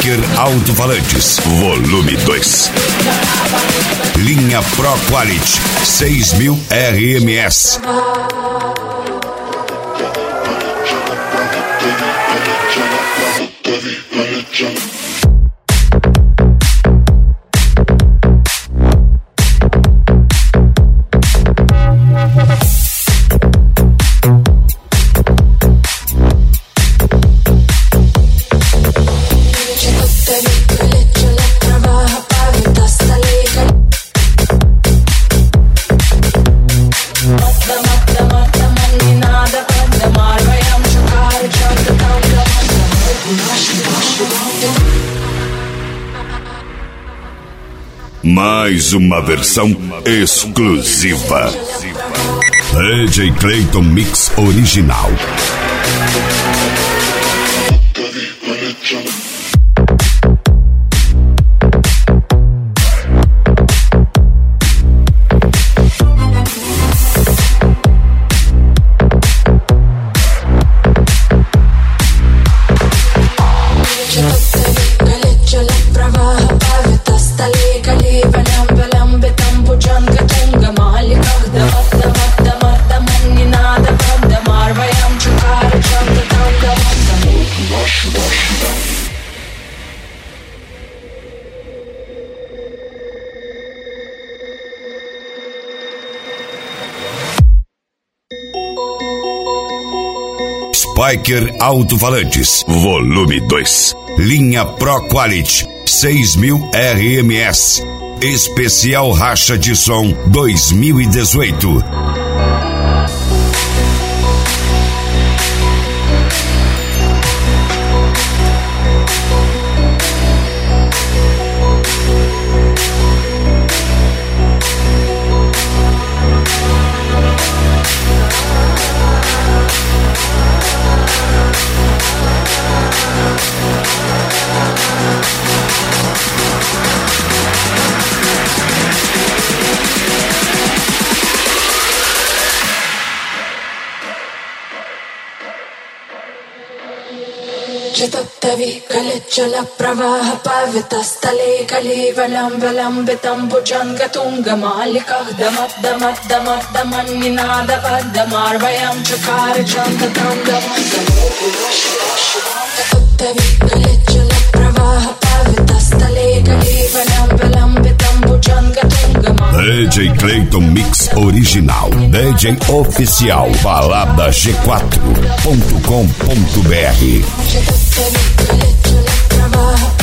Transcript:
Spiker Alto-Falantes, volume 2. Linha Pro Quality 6000 RMS. Mais uma versão exclusiva. DJ Clayton Mix Original. Spiker Alto-Falantes, volume 2. Linha Pro Quality 6000 RMS. Especial Racha de Som 2018. Jala pravaha pavita stale kalivalam valambitam bujanga tunga malikah damat damat damat damanninada vadamar vayam chakar chanda tanga tavi kalejala pravaha pavita stale kalivalam valambitam bujanga tunga DJ Clayton Mix Original. DJ Oficial. Balada G4.com.br. Trabaja